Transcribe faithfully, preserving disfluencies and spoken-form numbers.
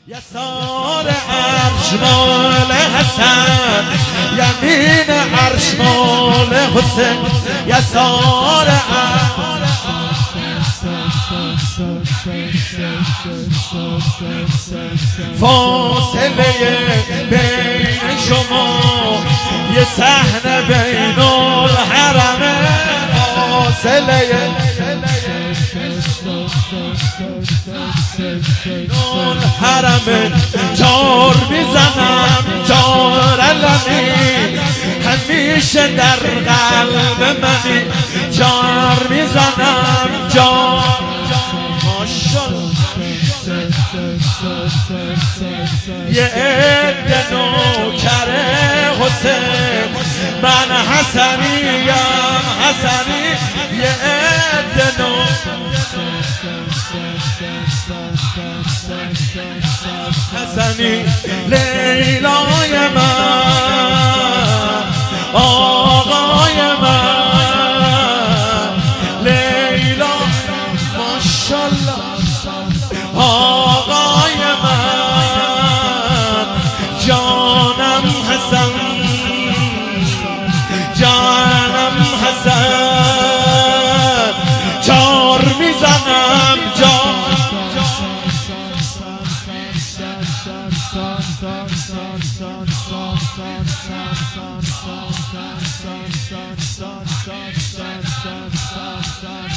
یسار عرش مال حسن، یمین عرش مال حسین. یسار عرش فاصله بین شما یه صحنه بین الحرمه. فاصله الحرمه جار میزنم جار علمی، همیشه در قلب منی. جار میزنم جار ماشالله. یه عده نوکر حسین، من حسنیم حسنی. یه عده حسنی لیلای من، آقای من لیلا ماشالله. آقای من جانم حسن، جانم حسن. جار میزنم جان Son, son, son, son, son, son, son, son, son.